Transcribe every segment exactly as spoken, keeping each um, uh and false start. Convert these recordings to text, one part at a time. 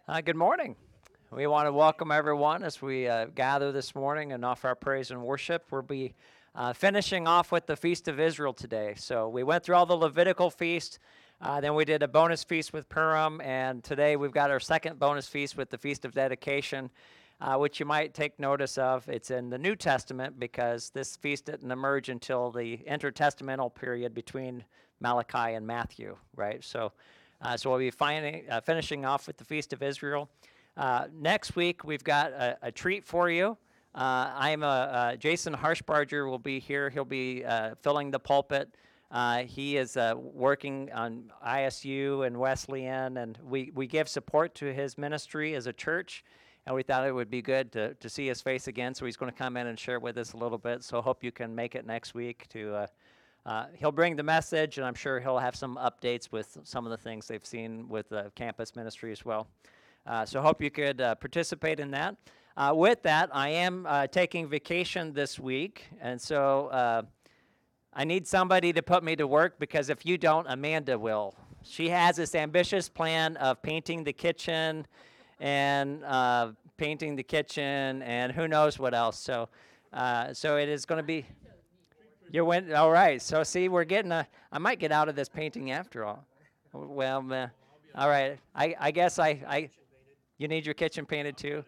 Uh, good morning. We want to welcome everyone as we uh, gather this morning and offer our praise and worship. We'll be uh, finishing off with the Feast of Israel today. So we went through all the Levitical feast, uh, then we did a bonus feast with Purim, and today we've got our second bonus feast with the Feast of Dedication, uh, which you might take notice of. It's in the New Testament because this feast didn't emerge until the intertestamental period between Malachi and Matthew, right? So uh, so we'll be finding, uh, finishing off with the Feast of Israel. Uh, next week, we've got a, a treat for you. Uh, I'm a, uh, Jason Harshbarger will be here. He'll be uh, filling the pulpit. Uh, he is uh, working on I S U and Wesleyan, and we, we give support to his ministry as a church, and we thought it would be good to, to see his face again, so he's going to come in and share with us a little bit, so hope you can make it next week to uh, uh, he'll bring the message, and I'm sure he'll have some updates with some of the things they've seen with the campus ministry as well. Uh, so hope you could uh, participate in that. Uh, with that, I am uh, taking vacation this week, and so uh, I need somebody to put me to work because if you don't, Amanda will. She has this ambitious plan of painting the kitchen and uh, painting the kitchen and who knows what else. So, uh, so it is going to be. You went, all right. So see, we're getting a, I might get out of this painting after all. Well, uh, all right. I, I guess I, I, you need your kitchen painted too?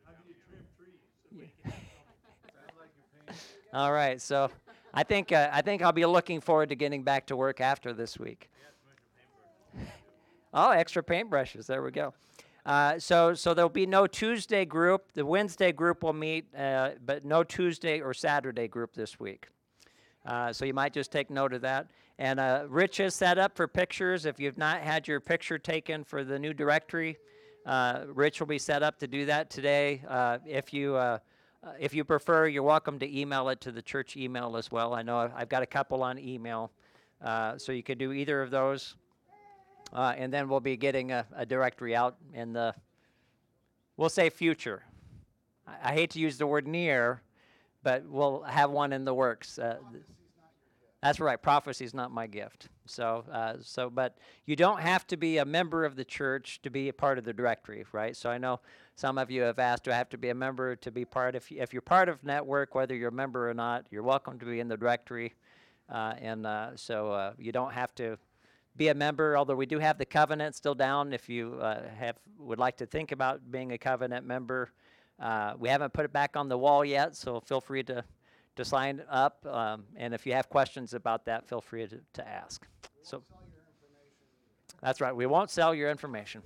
All right. So I think, uh, I think I'll be looking forward to getting back to work after this week. Oh, extra paintbrushes. There we go. Uh, so, so there'll be no Tuesday group. The Wednesday group will meet, uh, but no Tuesday or Saturday group this week. Uh, so you might just take note of that. And uh, Rich is set up for pictures. If you've not had your picture taken for the new directory, uh, Rich will be set up to do that today. Uh, if you uh, uh, if you prefer, you're welcome to email it to the church email as well. I know I've I've got a couple on email, uh, so you could do either of those. Uh, and then we'll be getting a, a directory out in the, we'll say future. I, I hate to use the word near, but we'll have one in the works. Uh, That's right. Prophecy is not my gift. So, uh, so, but you don't have to be a member of the church to be a part of the directory, right? So I know some of you have asked, do I have to be a member to be part? If if you're part of Network, whether you're a member or not, you're welcome to be in the directory, uh, and uh, so uh, you don't have to be a member. Although we do have the covenant still down. If you uh, have would like to think about being a covenant member, uh, we haven't put it back on the wall yet. So feel free to to sign up, um, and if you have questions about that, feel free to, to ask. So that's right. We won't sell your information.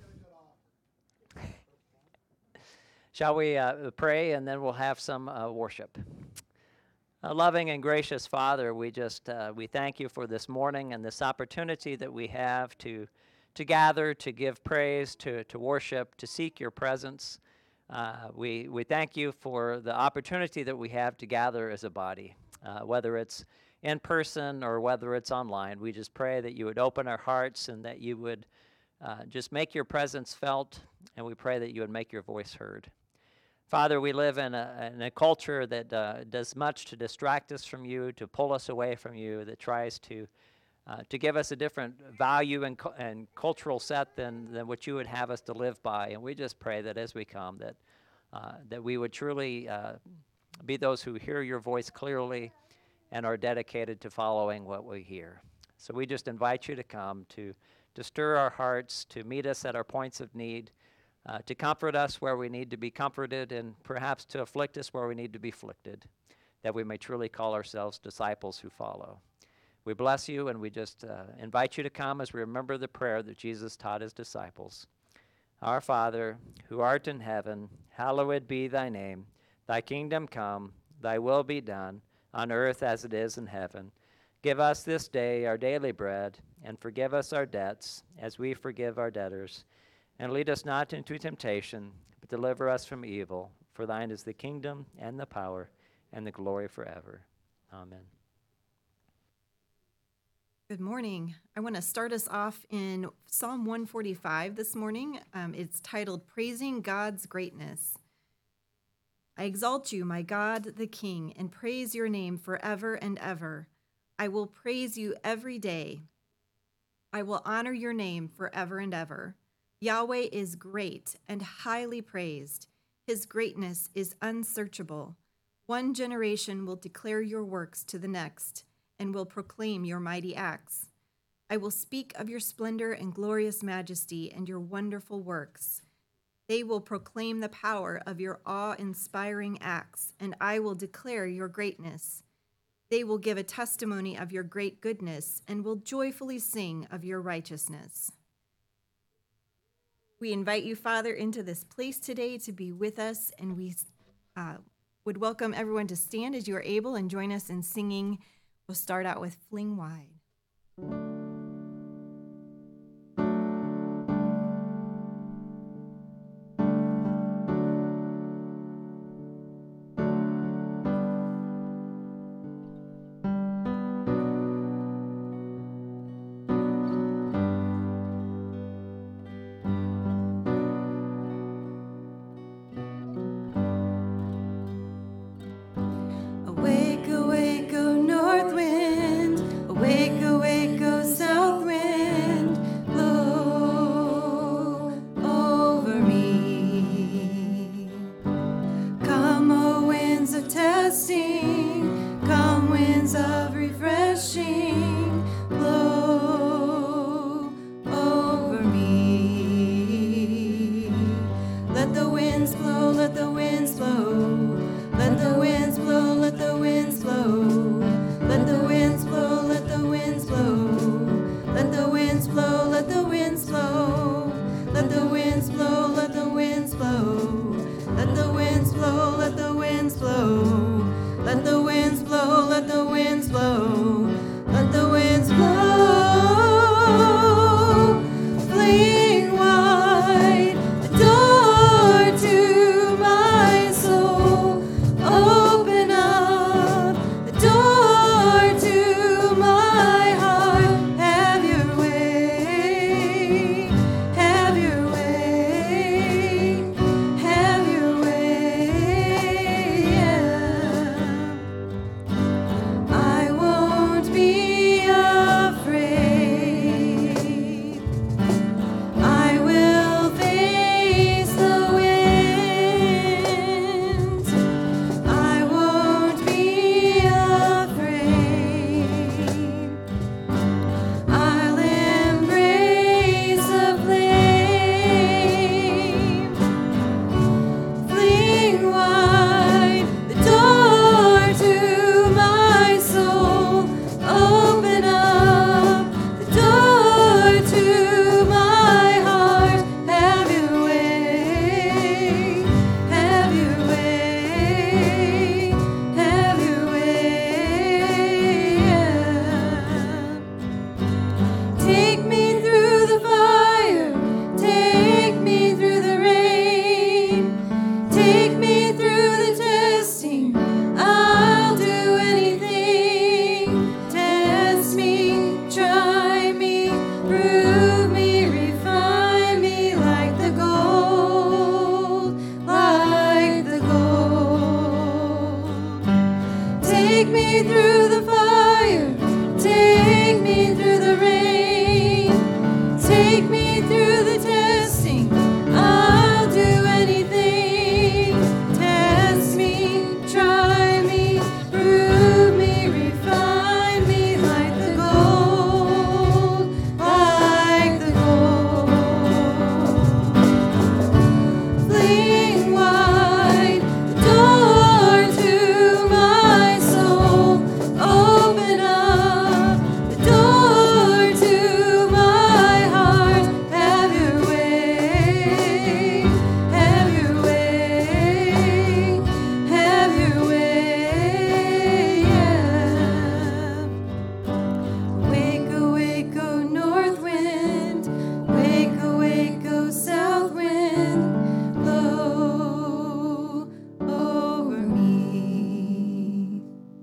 Shall we uh, pray, and then we'll have some uh, worship. Uh, loving and gracious Father, we just uh, we thank you for this morning and this opportunity that we have to to gather, to give praise, to to worship, to seek your presence. Uh, we, we thank you for the opportunity that we have to gather as a body, uh, whether it's in person or whether it's online. We just pray that you would open our hearts and that you would uh, just make your presence felt, and we pray that you would make your voice heard. Father, we live in a, in a culture that uh, does much to distract us from you, to pull us away from you, that tries to Uh, to give us a different value and, cu- and cultural set than, than what you would have us to live by. And we just pray that as we come, that, uh, that we would truly uh, be those who hear your voice clearly and are dedicated to following what we hear. So we just invite you to come, to, to stir our hearts, to meet us at our points of need, uh, to comfort us where we need to be comforted, and perhaps to afflict us where we need to be afflicted, that we may truly call ourselves disciples who follow. We bless you, and we just uh, invite you to come as we remember the prayer that Jesus taught his disciples. Our Father, who art in heaven, hallowed be thy name. Thy kingdom come, thy will be done, on earth as it is in heaven. Give us this day our daily bread, and forgive us our debts, as we forgive our debtors. And lead us not into temptation, but deliver us from evil. For thine is the kingdom, and the power, and the glory forever. Amen. Good morning. I want to start us off in Psalm one forty-five this morning. Um, it's titled Praising God's Greatness. I exalt you, my God, the King, and praise your name forever and ever. I will praise you every day. I will honor your name forever and ever. Yahweh is great and highly praised. His greatness is unsearchable. One generation will declare your works to the next and will proclaim your mighty acts. I will speak of your splendor and glorious majesty and your wonderful works. They will proclaim the power of your awe-inspiring acts, and I will declare your greatness. They will give a testimony of your great goodness and will joyfully sing of your righteousness. We invite you, Father, into this place today to be with us, and we uh, would welcome everyone to stand as you are able and join us in singing. We'll start out with Fling Wide. Awake, awake, O north wind. Awake, awake, O south wind. Blow over me. Come, O winds of testing. Come, winds of refreshing. Blow over me. Let the winds blow, let the winds blow. Let the winds blow, let the winds blow. Let the winds blow, let the winds blow. Let the winds blow, let the winds blow. Let the winds blow, let the winds blow. Let the winds blow, let the winds blow. Let the winds blow, let the winds blow. Let the winds blow. Fling wide the door to my soul. Open up the door to my heart. Have your way, have your way, have your way. Yeah. I won't be afraid. I will face the winds. I won't be afraid. I'll embrace the flame. Fling wide the door to my soul. Open up the door to my heart. Have your way, have your way, have your way. Yeah. Take me through the fire, take me through the rain, take me through the testing. I'll do anything. Test me, try me, prove me, refine me like the gold, like the gold. Take me through the fire, take me through the rain, take me through the testing. I'll do anything. Test me, try me, prove me, refine me like the gold, like the gold. Fling wide the door to my soul. Open up the door to my heart. Have your way, have your way, have your way. Yeah. Wake, awake, O north wind. Wake, awake, O south wind. Blow over me.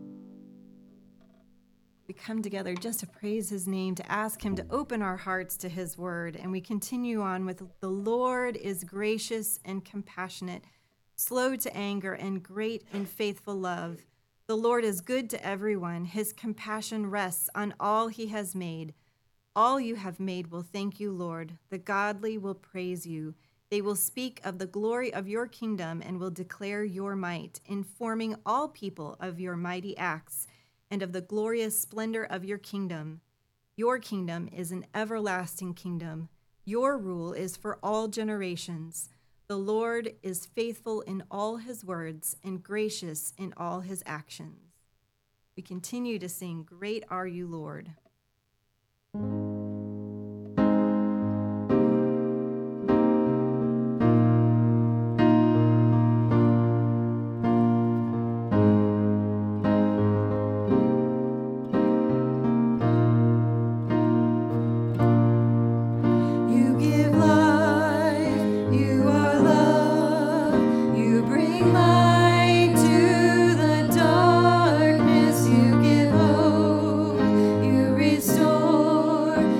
We come together just to praise his name, to ask him to open our hearts to his word. And we continue on with the Lord is gracious and compassionate, slow to anger, and great in faithful love. The Lord is good to everyone. His compassion rests on all he has made. All you have made will thank you, Lord. The godly will praise you. They will speak of the glory of your kingdom and will declare your might, informing all people of your mighty acts and of the glorious splendor of your kingdom. Your kingdom is an everlasting kingdom. Your rule is for all generations. The Lord is faithful in all his words and gracious in all his actions. We continue to sing, Great Are You, Lord. Restore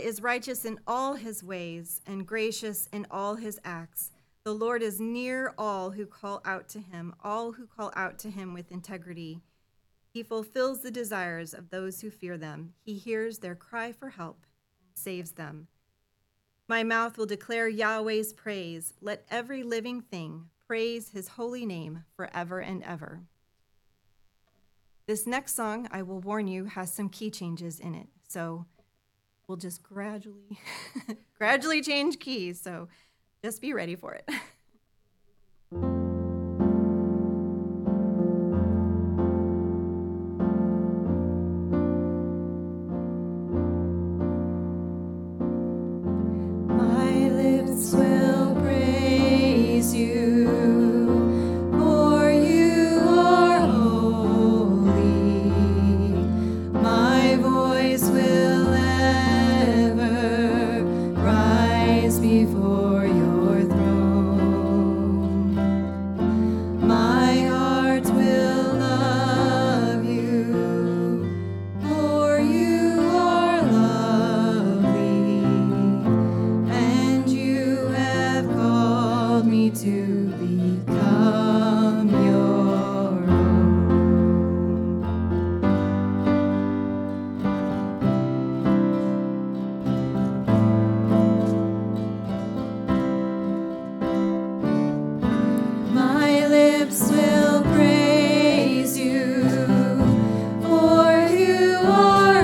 is righteous in all his ways and gracious in all his acts. The Lord is near all who call out to him, all who call out to him with integrity. He fulfills the desires of those who fear them. He hears their cry for help and saves them. My mouth will declare Yahweh's praise. Let every living thing praise his holy name forever and ever. This next song, I will warn you, has some key changes in it. So we'll just gradually, gradually change keys. So just be ready for it. My lips will praise you, for you are holy. My voice will ever rise before your throne. My heart will love you, for you are lovely, and you have called me to become your own. My lips will praise you, for you are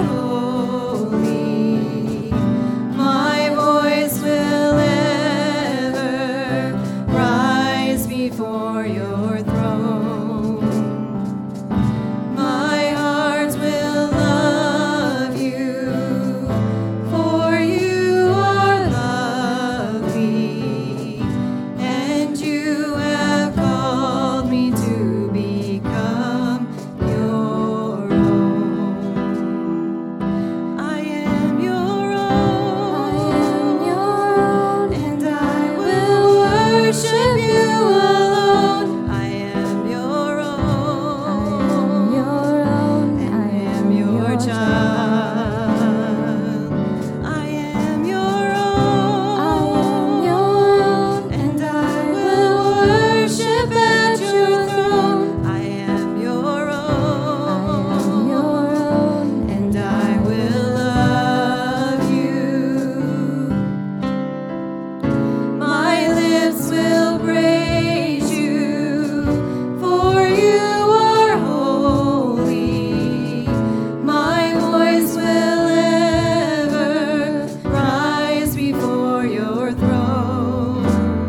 holy. My voice will ever rise before your throne. My heart will love you, for you are lovely, and you have called me to become your own. I am your own, and I will worship you alone. I am your own, and I am your child. I am your own, and I will worship at your throne. I am your own, and I will love you. My lips will praise you, for you are holy. My voice will ever rise before your throne.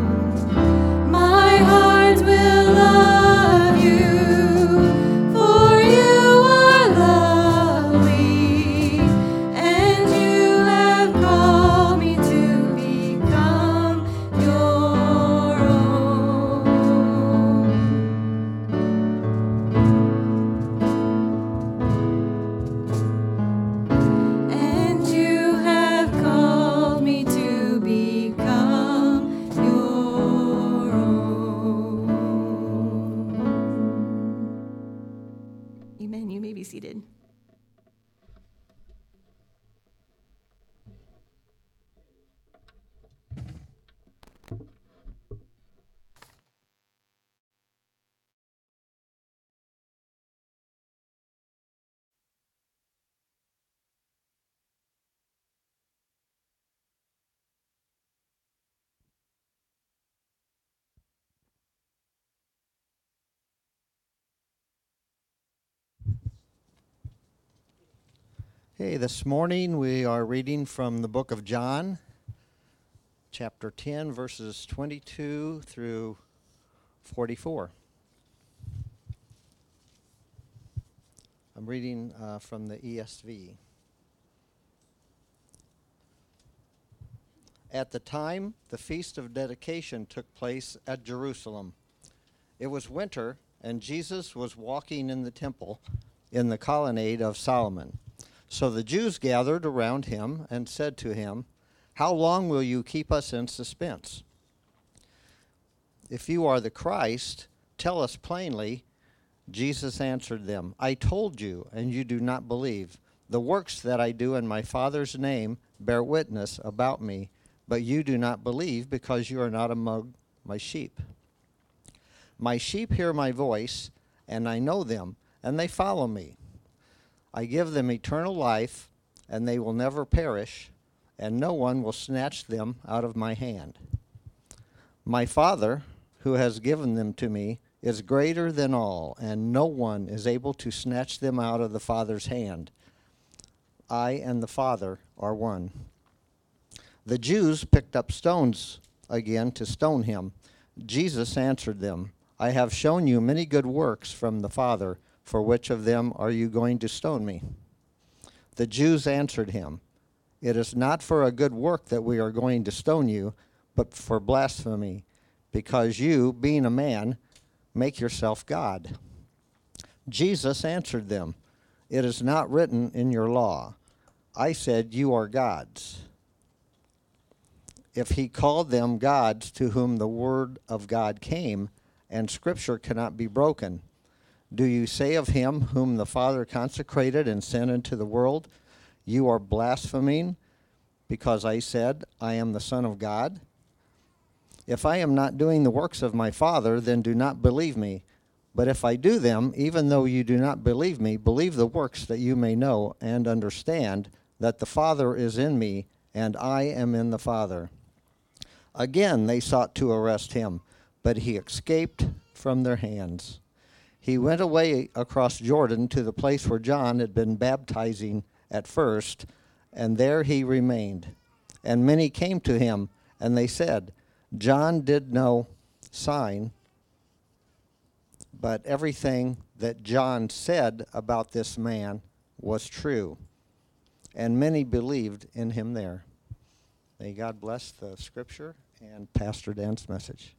My heart will love you, for you are lovely, and you have called me to become your own. And you have called me to become your own. Amen. You may be seated. Hey, this morning we are reading from the book of John, chapter ten, verses twenty-two through forty-four. I'm reading uh, from the E S V. At the time, the Feast of Dedication took place at Jerusalem. It was winter, and Jesus was walking in the temple in the colonnade of Solomon. So the Jews gathered around him and said to him, "How long will you keep us in suspense? If you are the Christ, tell us plainly." Jesus answered them, "I told you, and you do not believe. The works that I do in my Father's name bear witness about me, but you do not believe because you are not among my sheep. My sheep hear my voice, and I know them, and they follow me. I give them eternal life, and they will never perish, and no one will snatch them out of my hand. My Father, who has given them to me, is greater than all, and no one is able to snatch them out of the Father's hand. I and the Father are one. The Jews picked up stones again to stone him. Jesus answered them, I have shown you many good works from the Father. For which of them are you going to stone me? The Jews answered him, It is not for a good work that we are going to stone you, but for blasphemy, because you, being a man, make yourself God. Jesus answered them, It is not written in your law, I said you are gods. If he called them gods to whom the word of God came, and Scripture cannot be broken, do you say of him whom the Father consecrated and sent into the world, You are blaspheming, because I said, I am the Son of God? If I am not doing the works of my Father, then do not believe me. But if I do them, even though you do not believe me, believe the works, that you may know and understand that the Father is in me, and I am in the Father. Again they sought to arrest him, but he escaped from their hands. He went away across Jordan to the place where John had been baptizing at first, and there he remained. And many came to him, and they said, John did no sign, but everything that John said about this man was true. And many believed in him there. May God bless the Scripture and Pastor Dan's message.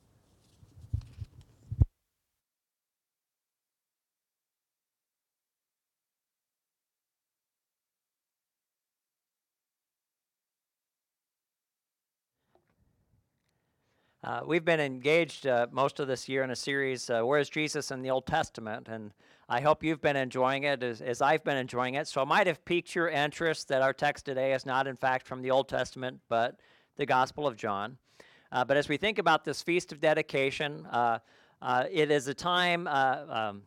Uh, we've been engaged uh, most of this year in a series, uh, Where is Jesus in the Old Testament? And I hope you've been enjoying it as, as I've been enjoying it. So it might have piqued your interest that our text today is not, in fact, from the Old Testament, but the Gospel of John. Uh, but as we think about this Feast of Dedication, uh, uh, it is a time uh, um,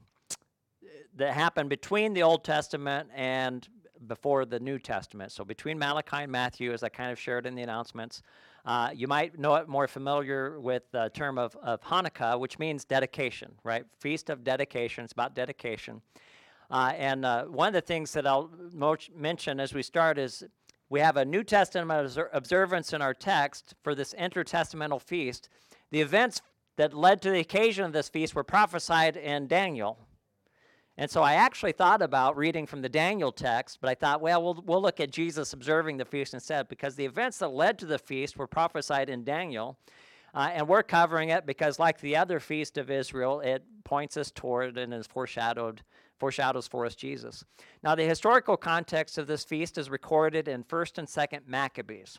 that happened between the Old Testament and before the New Testament. So between Malachi and Matthew, as I kind of shared in the announcements. Uh, you might know it more familiar with the term of, of Hanukkah, which means dedication, right? Feast of Dedication. It's about dedication. Uh, and uh, one of the things that I'll mo- mention as we start is we have a New Testament obser- observance in our text for this intertestamental feast. The events that led to the occasion of this feast were prophesied in Daniel. And so I actually thought about reading from the Daniel text, but I thought, well, we'll, we'll look at Jesus observing the feast instead, because the events that led to the feast were prophesied in Daniel, uh, and we're covering it because, like the other feast of Israel, it points us toward and is foreshadowed, foreshadows for us Jesus. Now, the historical context of this feast is recorded in First and Second Maccabees.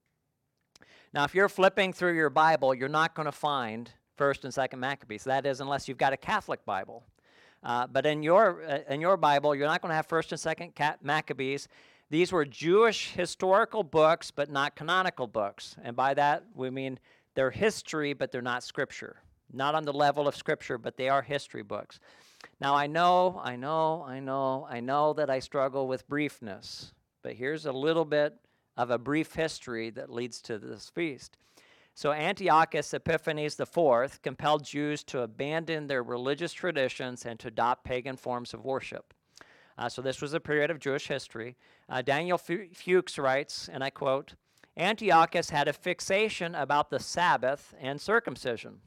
Now, if you're flipping through your Bible, you're not going to find First and Second Maccabees. That is, unless you've got a Catholic Bible. Uh, but in your uh, in your Bible, you're not going to have First and Second Maccabees. These were Jewish historical books, but not canonical books. And by that, we mean they're history, but they're not Scripture. Not on the level of Scripture, but they are history books. Now, I know, I know, I know, I know that I struggle with briefness. But here's a little bit of a brief history that leads to this feast. So Antiochus Epiphanes the fourth compelled Jews to abandon their religious traditions and to adopt pagan forms of worship. Uh, so this was a period of Jewish history. Uh, Daniel Fuchs writes, and I quote, Antiochus had a fixation about the Sabbath and circumcision.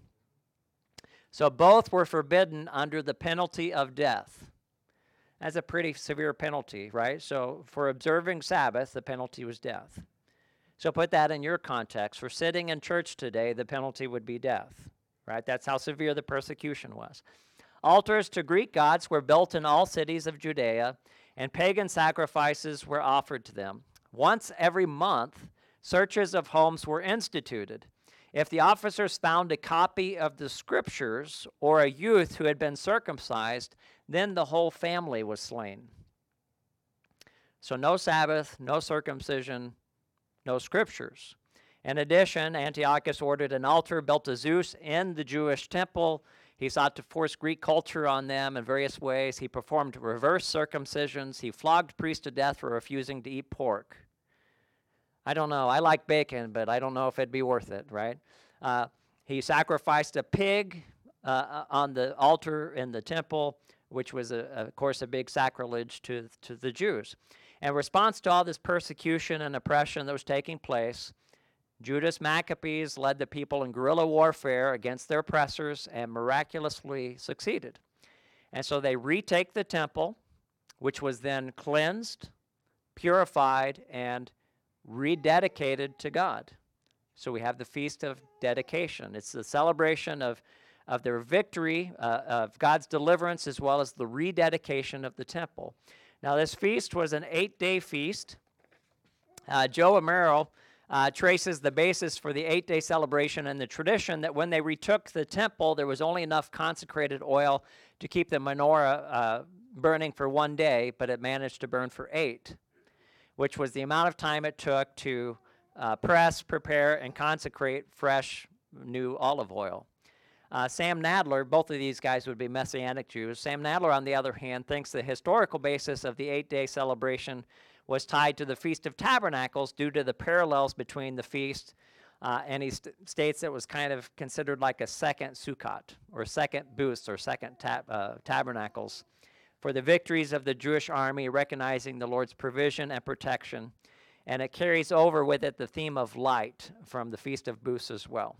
So both were forbidden under the penalty of death. That's a pretty severe penalty, right? So for observing Sabbath, the penalty was death. So put that in your context. For sitting in church today, the penalty would be death, right? That's how severe the persecution was. Altars to Greek gods were built in all cities of Judea, and pagan sacrifices were offered to them. Once every month, searches of homes were instituted. If the officers found a copy of the Scriptures or a youth who had been circumcised, then the whole family was slain. So no Sabbath, no circumcision, no scriptures. In addition, Antiochus ordered an altar built to Zeus in the Jewish temple. He sought to force Greek culture on them in various ways. He performed reverse circumcisions. He flogged priests to death for refusing to eat pork. I don't know. I like bacon, but I don't know if it'd be worth it, right? Uh, he sacrificed a pig uh, on the altar in the temple, which was, a, of course, a big sacrilege to, to the Jews. In response to all this persecution and oppression that was taking place, Judas Maccabees led the people in guerrilla warfare against their oppressors and miraculously succeeded. And so they retake the temple, which was then cleansed, purified, and rededicated to God. So we have the Feast of Dedication. It's the celebration of, of their victory, uh, of God's deliverance, as well as the rededication of the temple. Now, this feast was an eight-day feast. Uh, Joe Amaro uh, traces the basis for the eight-day celebration and the tradition that when they retook the temple, there was only enough consecrated oil to keep the menorah uh, burning for one day, but it managed to burn for eight, which was the amount of time it took to uh, press, prepare, and consecrate fresh, new olive oil. Uh, Sam Nadler, both of these guys would be Messianic Jews. Sam Nadler, on the other hand, thinks the historical basis of the eight-day celebration was tied to the Feast of Tabernacles due to the parallels between the feast, uh, and he st- states it was kind of considered like a second Sukkot, or second Booths, or second tab- uh, Tabernacles, for the victories of the Jewish army, recognizing the Lord's provision and protection. And it carries over with it the theme of light from the Feast of Booths as well.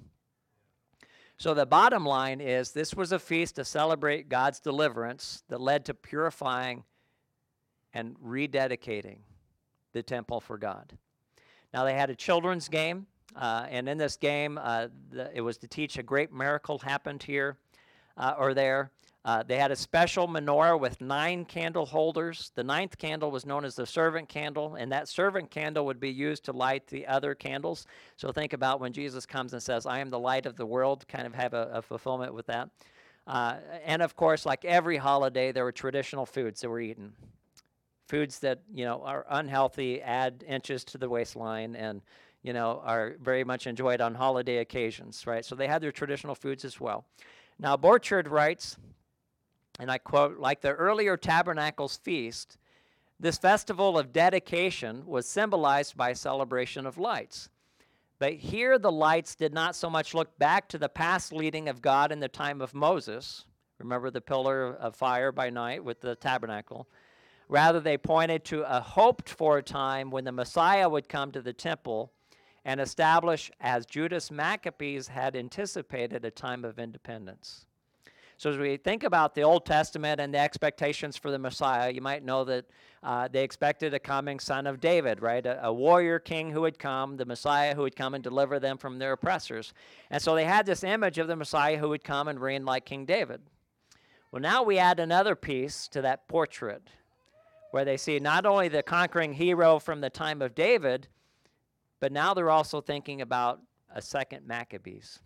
So the bottom line is this was a feast to celebrate God's deliverance that led to purifying and rededicating the temple for God. Now they had a children's game, uh, and in this game, uh, the, it was to teach a great miracle happened here uh, or there. Uh, they had a special menorah with nine candle holders. The ninth candle was known as the servant candle, and that servant candle would be used to light the other candles. So think about when Jesus comes and says, I am the light of the world, kind of have a, a fulfillment with that. Uh, and of course, like every holiday, there were traditional foods that were eaten. Foods that, you know, are unhealthy, add inches to the waistline, and, you know, are very much enjoyed on holiday occasions, right? So they had their traditional foods as well. Now, Borchard writes, and I quote, like the earlier Tabernacles feast, this festival of dedication was symbolized by a celebration of lights. But here the lights did not so much look back to the past leading of God in the time of Moses. Remember the pillar of fire by night with the tabernacle. Rather, they pointed to a hoped-for time when the Messiah would come to the temple and establish, as Judas Maccabees had anticipated, a time of independence. So as we think about the Old Testament and the expectations for the Messiah, you might know that uh, they expected a coming son of David, right? A, a warrior king who would come, the Messiah who would come and deliver them from their oppressors. And so they had this image of the Messiah who would come and reign like King David. Well, now we add another piece to that portrait, where they see not only the conquering hero from the time of David, but now they're also thinking about a second Maccabees.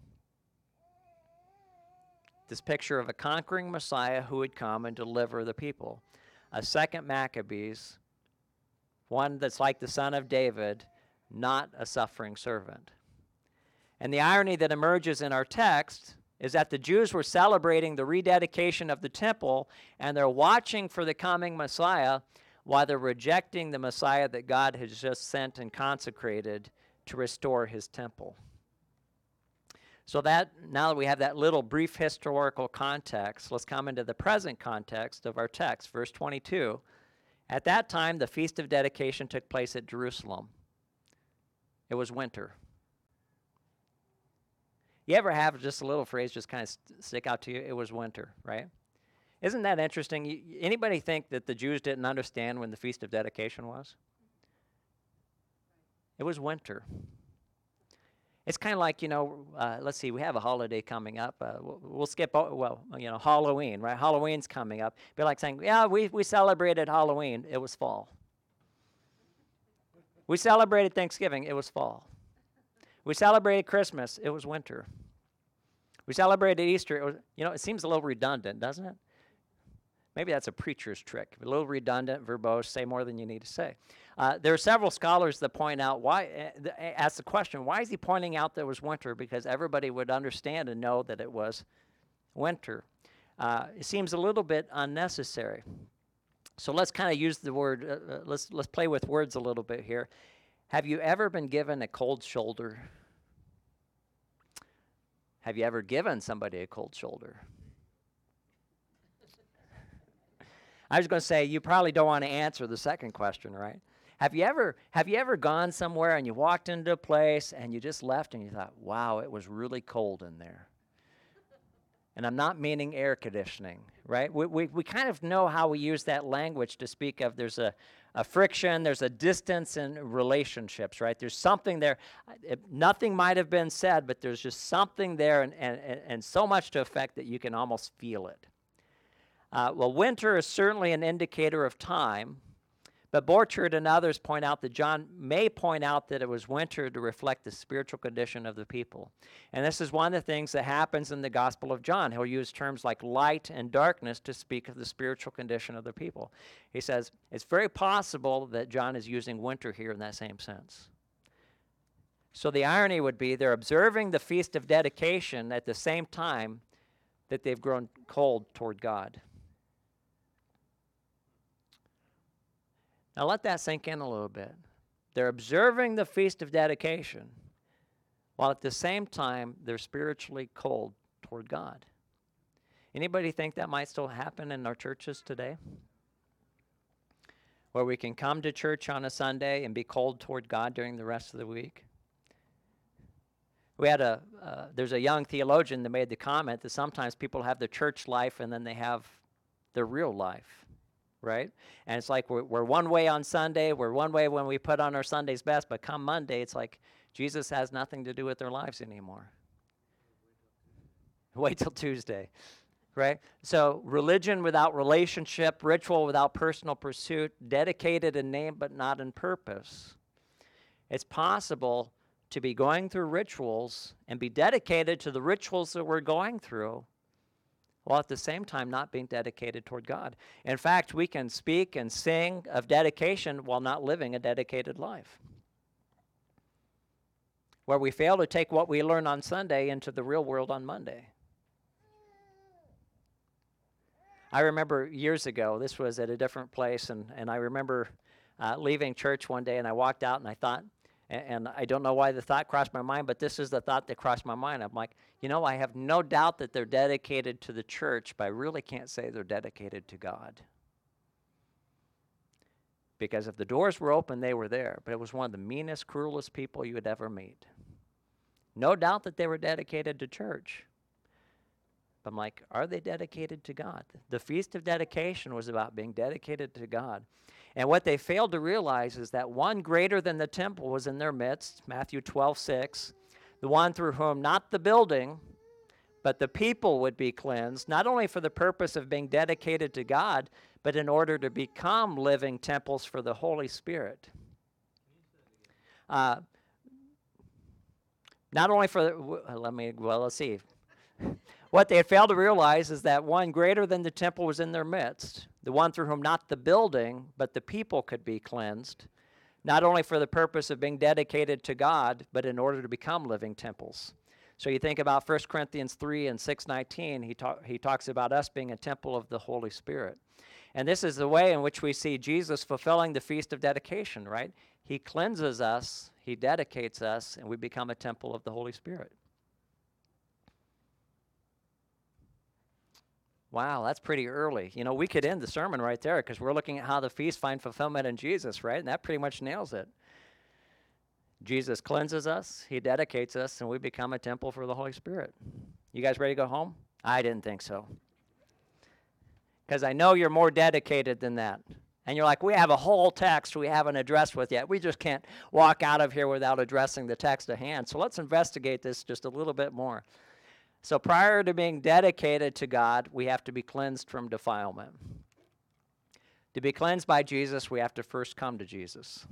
This picture of a conquering Messiah who would come and deliver the people. A second Maccabees, one that's like the son of David, not a suffering servant. And the irony that emerges in our text is that the Jews were celebrating the rededication of the temple, and they're watching for the coming Messiah while they're rejecting the Messiah that God has just sent and consecrated to restore his temple. So that, now that we have that little brief historical context, let's come into the present context of our text, verse twenty-two. At that time, the Feast of Dedication took place at Jerusalem. It was winter. You ever have just a little phrase just kind of st- stick out to you? It was winter, right? Isn't that interesting? You, anybody think that the Jews didn't understand when the Feast of Dedication was? It was winter. It's kind of like, you know, uh, let's see, we have a holiday coming up. Uh, we'll, we'll skip, o- well, you know, Halloween, right? Halloween's coming up. Be like saying, yeah, we, we celebrated Halloween. It was fall. We celebrated Thanksgiving. It was fall. We celebrated Christmas. It was winter. We celebrated Easter. It was, you know, it seems a little redundant, doesn't it? Maybe that's a preacher's trick, a little redundant, verbose, say more than you need to say. Uh, there are several scholars that point out why, uh, th- ask the question, why is he pointing out that it was winter? Because everybody would understand and know that it was winter. Uh, it seems a little bit unnecessary. So let's kind of use the word, uh, uh, let's, let's play with words a little bit here. Have you ever been given a cold shoulder? Have you ever given somebody a cold shoulder? I was going to say, you probably don't want to answer the second question, right? Have you ever have you ever gone somewhere and you walked into a place and you just left and you thought, wow, it was really cold in there? And I'm not meaning air conditioning, right? We, we, we kind of know how we use that language to speak of there's a, a friction, there's a distance in relationships, right? There's something there. It, nothing might have been said, but there's just something there and, and, and so much to affect that you can almost feel it. Uh, well, winter is certainly an indicator of time, but Borchard and others point out that John may point out that it was winter to reflect the spiritual condition of the people. And this is one of the things that happens in the Gospel of John. He'll use terms like light and darkness to speak of the spiritual condition of the people. He says it's very possible that John is using winter here in that same sense. So the irony would be they're observing the Feast of Dedication at the same time that they've grown cold toward God. Now let that sink in a little bit. They're observing the Feast of Dedication, while at the same time they're spiritually cold toward God. Anybody think that might still happen in our churches today? Where we can come to church on a Sunday and be cold toward God during the rest of the week? We had a, uh, there's a young theologian that made the comment that sometimes people have their church life and then they have their real life. Right? And it's like we're, we're one way on Sunday, we're one way when we put on our Sunday's best, but come Monday, it's like Jesus has nothing to do with their lives anymore. Wait till Tuesday, right? So religion without relationship, ritual without personal pursuit, dedicated in name but not in purpose. It's possible to be going through rituals and be dedicated to the rituals that we're going through, while at the same time not being dedicated toward God. In fact, we can speak and sing of dedication while not living a dedicated life. Where we fail to take what we learn on Sunday into the real world on Monday. I remember years ago, this was at a different place, and, and I remember uh, leaving church one day, and I walked out and I thought, and I don't know why the thought crossed my mind, but this is the thought that crossed my mind. I'm like, you know, I have no doubt that they're dedicated to the church, but I really can't say they're dedicated to God. Because if the doors were open, they were there. But it was one of the meanest, cruelest people you would ever meet. No doubt that they were dedicated to church. But I'm like, are they dedicated to God? The Feast of Dedication was about being dedicated to God. And what they failed to realize is that one greater than the temple was in their midst, Matthew twelve six, the one through whom not the building, but the people would be cleansed, not only for the purpose of being dedicated to God, but in order to become living temples for the Holy Spirit. Uh, not only for, the, let me, well, let's see. What they had failed to realize is that one greater than the temple was in their midst, the one through whom not the building, but the people could be cleansed, not only for the purpose of being dedicated to God, but in order to become living temples. So you think about First Corinthians three and six nineteen, he, talk, he talks about us being a temple of the Holy Spirit. And this is the way in which we see Jesus fulfilling the Feast of Dedication, right? He cleanses us, he dedicates us, and we become a temple of the Holy Spirit. Wow, that's pretty early. You know, we could end the sermon right there because we're looking at how the feast find fulfillment in Jesus, right? And that pretty much nails it. Jesus cleanses us, he dedicates us, and we become a temple for the Holy Spirit. You guys ready to go home? I didn't think so. Because I know you're more dedicated than that. And you're like, we have a whole text we haven't addressed with yet. We just can't walk out of here without addressing the text at hand. So let's investigate this just a little bit more. So prior to being dedicated to God, we have to be cleansed from defilement. To be cleansed by Jesus, we have to first come to Jesus.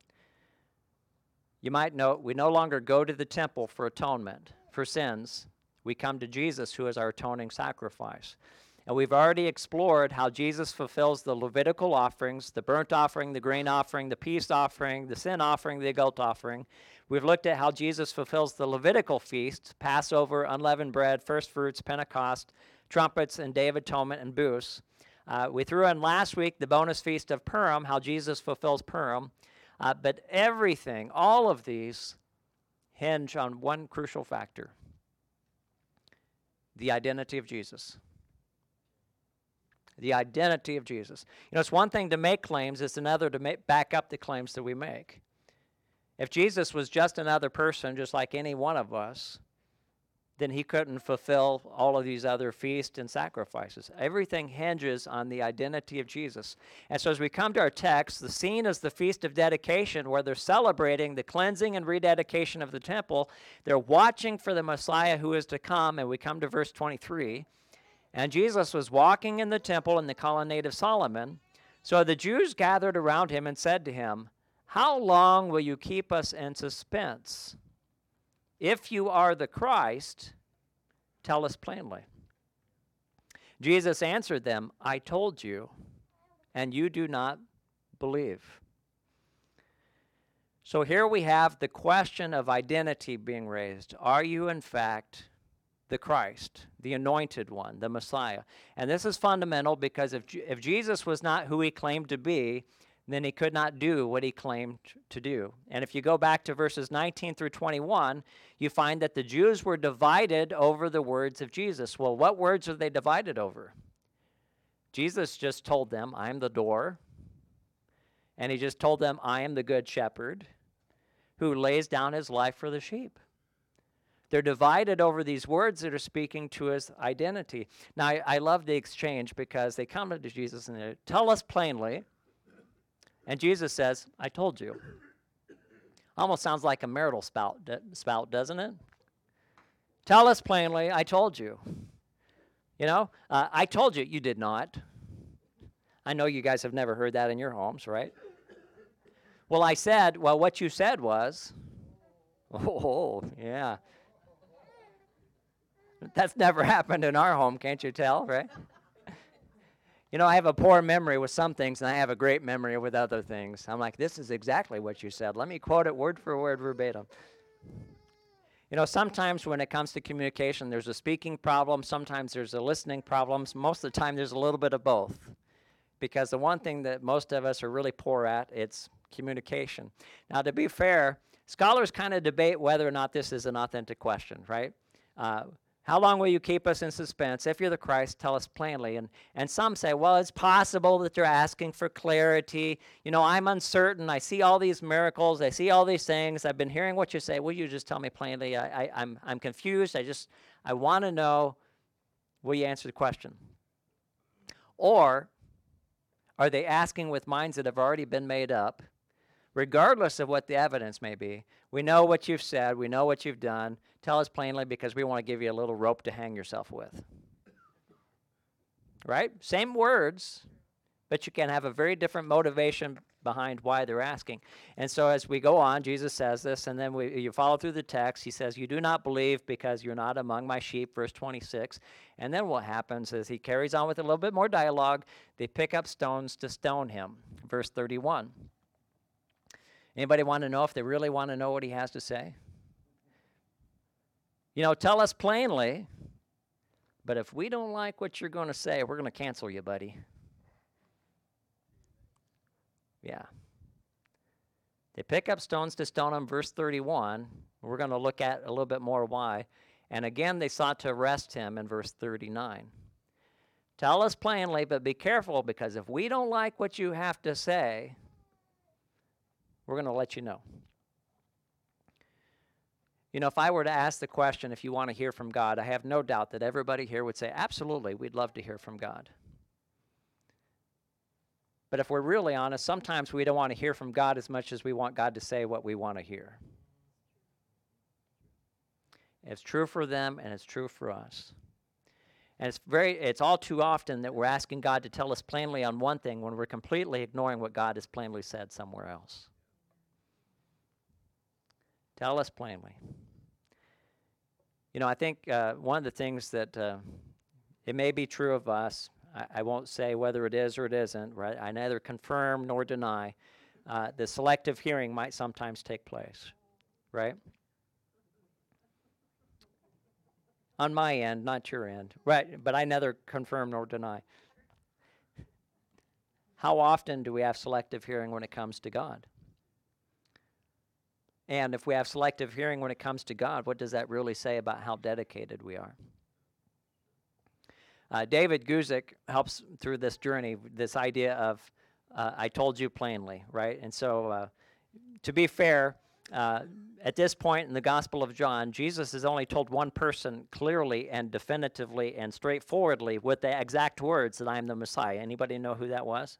You might know we no longer go to the temple for atonement, for sins. We come to Jesus, who is our atoning sacrifice. And we've already explored how Jesus fulfills the Levitical offerings, the burnt offering, the grain offering, the peace offering, the sin offering, the guilt offering. We've looked at how Jesus fulfills the Levitical feasts, Passover, unleavened bread, first fruits, Pentecost, trumpets, and Day of Atonement, and booths. Uh, we threw in last week the bonus feast of Purim, how Jesus fulfills Purim. Uh, but everything, all of these, hinge on one crucial factor: the identity of Jesus. The identity of Jesus. You know, it's one thing to make claims, it's another to make, back up the claims that we make. If Jesus was just another person, just like any one of us, then he couldn't fulfill all of these other feasts and sacrifices. Everything hinges on the identity of Jesus. And so as we come to our text, the scene is the Feast of Dedication, where they're celebrating the cleansing and rededication of the temple. They're watching for the Messiah who is to come, and we come to verse twenty-three. And Jesus was walking in the temple in the colonnade of Solomon. So the Jews gathered around him and said to him, "How long will you keep us in suspense? If you are the Christ, tell us plainly." Jesus answered them, "I told you, and you do not believe." So here we have the question of identity being raised. Are you in fact the Christ, the anointed one, the Messiah? And this is fundamental, because if, if Jesus was not who he claimed to be, then he could not do what he claimed to do. And if you go back to verses nineteen through twenty-one, you find that the Jews were divided over the words of Jesus. Well, what words are they divided over? Jesus just told them, "I am the door." And he just told them, "I am the good shepherd who lays down his life for the sheep." They're divided over these words that are speaking to his identity. Now, I, I love the exchange, because they come to Jesus and they tell us plainly. And Jesus says, "I told you." Almost sounds like a marital spout, spout, doesn't it? Tell us plainly, "I told you." You know, uh, I told you. You did not. I know you guys have never heard that in your homes, right? Well, I said, well, what you said was, oh, yeah. That's never happened in our home, can't you tell, right? You know, I have a poor memory with some things, and I have a great memory with other things. I'm like, this is exactly what you said. Let me quote it word for word, verbatim. You know, sometimes when it comes to communication, there's a speaking problem. Sometimes there's a listening problem. Most of the time, there's a little bit of both. Because the one thing that most of us are really poor at, it's communication. Now, to be fair, scholars kind of debate whether or not this is an authentic question, right? Uh, How long will you keep us in suspense? If you're the Christ, tell us plainly. And and some say, well, it's possible that they're asking for clarity. You know, I'm uncertain. I see all these miracles. I see all these things. I've been hearing what you say. Will you just tell me plainly? I, I, I'm I'm confused. I just, I want to know, will you answer the question? Or are they asking with minds that have already been made up, regardless of what the evidence may be? We know what you've said. We know what you've done. Tell us plainly, because we want to give you a little rope to hang yourself with. Right? Same words, but you can have a very different motivation behind why they're asking. And so as we go on, Jesus says this, and then we, you follow through the text. He says, "You do not believe because you're not among my sheep," verse twenty-six. And then what happens is he carries on with a little bit more dialogue. They pick up stones to stone him, verse thirty-one. Anybody want to know if they really want to know what he has to say? You know, tell us plainly, but if we don't like what you're going to say, we're going to cancel you, buddy. Yeah. They pick up stones to stone him, verse thirty-one. We're going to look at a little bit more why. And again, they sought to arrest him in verse thirty-nine. Tell us plainly, but be careful, because if we don't like what you have to say, we're going to let you know. You know, if I were to ask the question, if you want to hear from God, I have no doubt that everybody here would say, absolutely, we'd love to hear from God. But if we're really honest, sometimes we don't want to hear from God as much as we want God to say what we want to hear. It's true for them, and it's true for us. And it's very, it's all too often that we're asking God to tell us plainly on one thing when we're completely ignoring what God has plainly said somewhere else. Tell us plainly. You know, I think uh, one of the things that uh, It may be true of us. I, I won't say whether it is or it isn't, right? I neither confirm nor deny. Uh, the selective hearing might sometimes take place, right? On my end, not your end, right? But I neither confirm nor deny. How often do we have selective hearing when it comes to God? And if we have selective hearing when it comes to God, what does that really say about how dedicated we are? Uh, David Guzik helps through this journey, this idea of, uh, I told you plainly, right? And so, uh, to be fair, uh, at this point in the Gospel of John, Jesus has only told one person clearly and definitively and straightforwardly with the exact words that I am the Messiah. Anybody know who that was?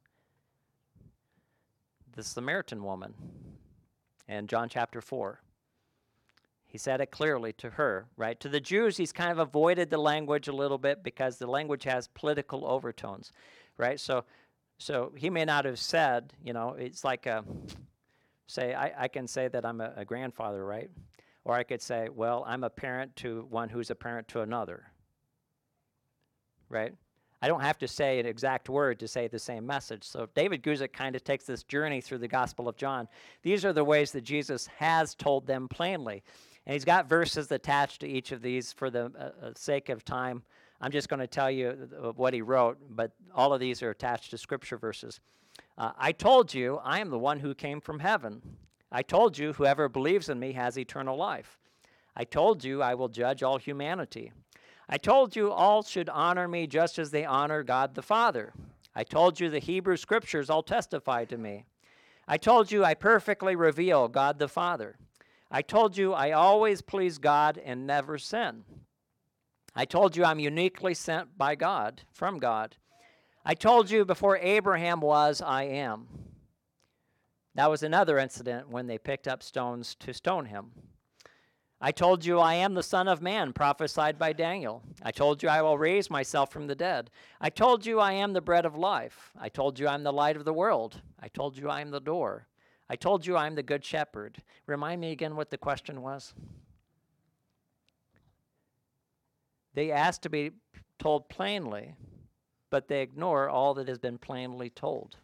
The Samaritan woman in John chapter four. He said it clearly to her, right? To the Jews, he's kind of avoided the language a little bit because the language has political overtones, right? So so he may not have said, you know, it's like, a, say, I, I can say that I'm a, a grandfather, right? Or I could say, well, I'm a parent to one who's a parent to another, right? I don't have to say an exact word to say the same message. So David Guzik kind of takes this journey through the Gospel of John. These are the ways that Jesus has told them plainly. And he's got verses attached to each of these for the uh, uh, sake of time. I'm just going to tell you uh, what he wrote, but all of these are attached to Scripture verses. Uh, I told you I am the one who came from heaven. I told you whoever believes in me has eternal life. I told you I will judge all humanity. I told you all should honor me just as they honor God the Father. I told you the Hebrew Scriptures all testify to me. I told you I perfectly reveal God the Father. I told you I always please God and never sin. I told you I'm uniquely sent by God, from God. I told you before Abraham was, I am. That was another incident when they picked up stones to stone him. I told you I am the Son of Man, prophesied by Daniel. I told you I will raise myself from the dead. I told you I am the bread of life. I told you I'm the light of the world. I told you I am the door. I told you I'm the good shepherd. Remind me again what the question was. They ask to be told plainly, but they ignore all that has been plainly told.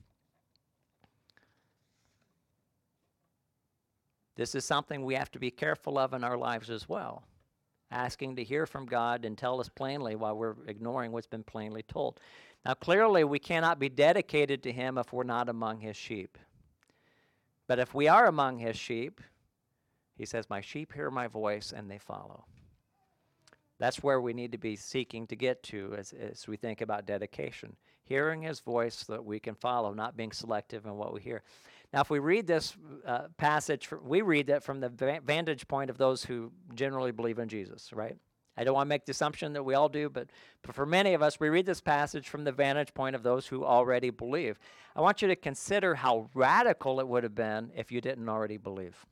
This is something we have to be careful of in our lives as well, asking to hear from God and tell us plainly while we're ignoring what's been plainly told. Now, clearly, we cannot be dedicated to him if we're not among his sheep. But if we are among his sheep, he says, my sheep hear my voice and they follow. That's where we need to be seeking to get to as, as we think about dedication. Hearing his voice so that we can follow, not being selective in what we hear. Now, if we read this uh, passage, we read that from the va- vantage point of those who generally believe in Jesus, right? I don't want to make the assumption that we all do, but, but for many of us, we read this passage from the vantage point of those who already believe. I want you to consider how radical it would have been if you didn't already believe.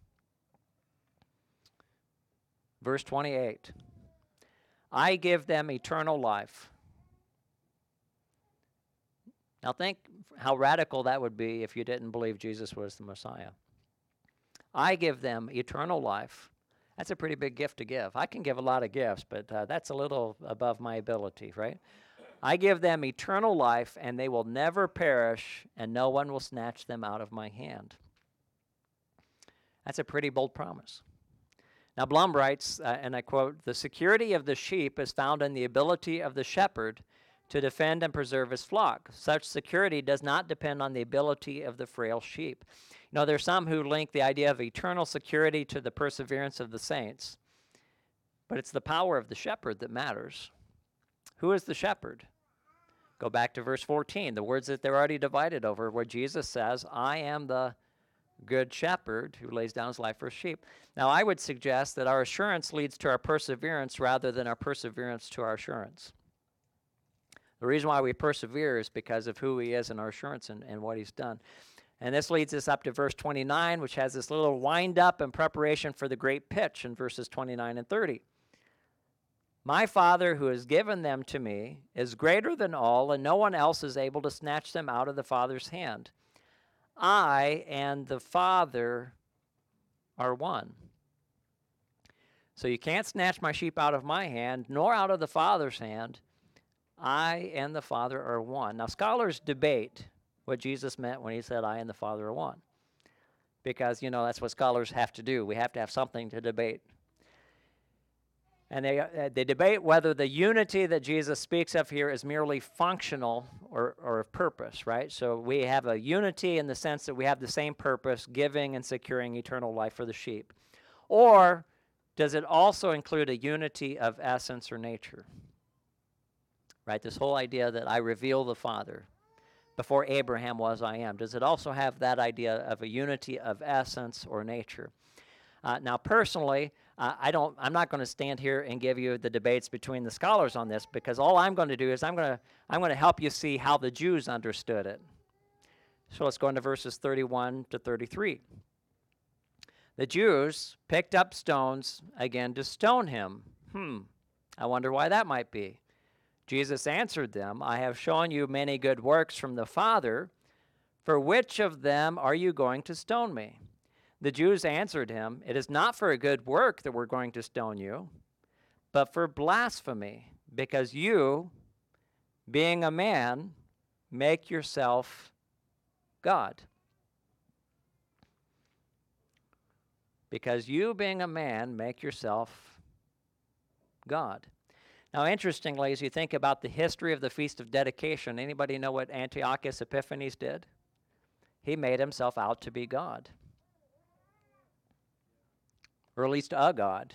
Verse twenty-eight, I give them eternal life. Now think how radical that would be if you didn't believe Jesus was the Messiah. I give them eternal life. That's a pretty big gift to give. I can give a lot of gifts, but uh, that's a little above my ability, right? I give them eternal life, and they will never perish, and no one will snatch them out of my hand. That's a pretty bold promise. Now, Blum writes, uh, and I quote, the security of the sheep is found in the ability of the shepherd to defend and preserve his flock. Such security does not depend on the ability of the frail sheep. You know, there's some who link the idea of eternal security to the perseverance of the saints, but it's the power of the shepherd that matters. Who is the shepherd? Go back to verse fourteen, the words that they're already divided over, where Jesus says, I am the good shepherd who lays down his life for his sheep. Now, I would suggest that our assurance leads to our perseverance rather than our perseverance to our assurance. The reason why we persevere is because of who he is and our assurance and, and what he's done. And this leads us up to verse twenty-nine, which has this little wind up in preparation for the great pitch in verses twenty-nine and thirty. My Father who has given them to me is greater than all, and no one else is able to snatch them out of the Father's hand. I and the Father are one. So you can't snatch my sheep out of my hand, nor out of the Father's hand, I and the Father are one. Now, scholars debate what Jesus meant when he said, I and the Father are one. Because, you know, that's what scholars have to do. We have to have something to debate. And they, uh, they debate whether the unity that Jesus speaks of here is merely functional or, or of purpose, right? So we have a unity in the sense that we have the same purpose, giving and securing eternal life for the sheep. Or does it also include a unity of essence or nature? Right, this whole idea that I reveal the Father. Before Abraham was, I am. Does it also have that idea of a unity of essence or nature? Uh, now, personally, uh, I don't. I'm not going to stand here and give you the debates between the scholars on this, because all I'm going to do is I'm going to I'm going to help you see how the Jews understood it. So let's go into verses thirty-one to thirty-three. The Jews picked up stones again to stone him. Hmm. I wonder why that might be. Jesus answered them, I have shown you many good works from the Father. For which of them are you going to stone me? The Jews answered him, it is not for a good work that we're going to stone you, but for blasphemy, because you, being a man, make yourself God. Because you, being a man, make yourself God. Now, interestingly, as you think about the history of the Feast of Dedication, anybody know what Antiochus Epiphanes did? He made himself out to be God. Or at least a God.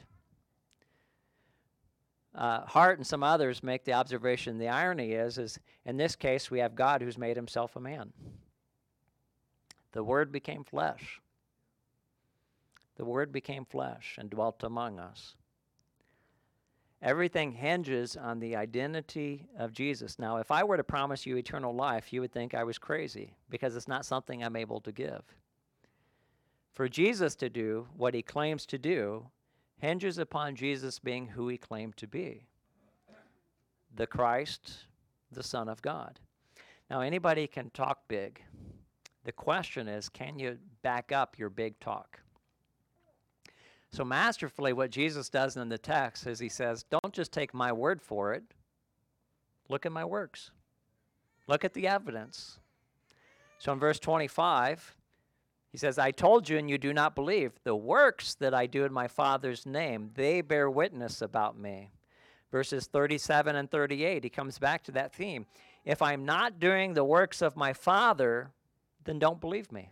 Uh, Hart and some others make the observation, the irony is, is in this case we have God who's made himself a man. The Word became flesh. The Word became flesh and dwelt among us. Everything hinges on the identity of Jesus. Now, if I were to promise you eternal life, you would think I was crazy, because it's not something I'm able to give. For Jesus to do what he claims to do hinges upon Jesus being who he claimed to be, the Christ, the Son of God. Now, anybody can talk big. The question is, can you back up your big talk? So masterfully, what Jesus does in the text is he says, don't just take my word for it. Look at my works. Look at the evidence. So in verse twenty-five, he says, I told you and you do not believe. The works that I do in my Father's name, they bear witness about me. Verses thirty-seven and thirty-eight, he comes back to that theme. If I'm not doing the works of my Father, then don't believe me.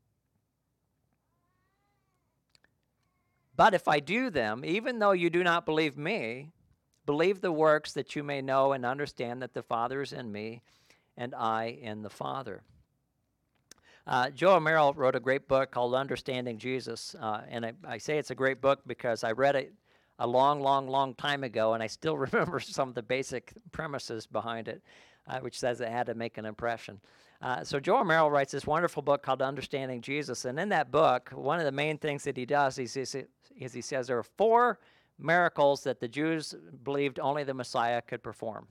But if I do them, even though you do not believe me, believe the works, that you may know and understand that the Father is in me and I in the Father. Uh, Joe Merrill wrote a great book called Understanding Jesus, uh, and I, I say it's a great book because I read it a long, long, long time ago, and I still remember some of the basic premises behind it, uh, which says it had to make an impression. Uh, so Joe Merrill writes this wonderful book called Understanding Jesus, and in that book, one of the main things that he does is, is, is he says there are four miracles that the Jews believed only the Messiah could perform.